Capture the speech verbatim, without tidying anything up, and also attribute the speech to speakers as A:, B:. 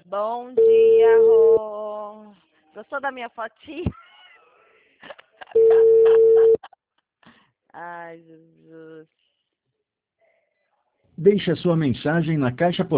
A: Bom dia, Rô. Gostou da minha fotinha? Ai, Jesus.
B: Deixe a sua mensagem na caixa postal.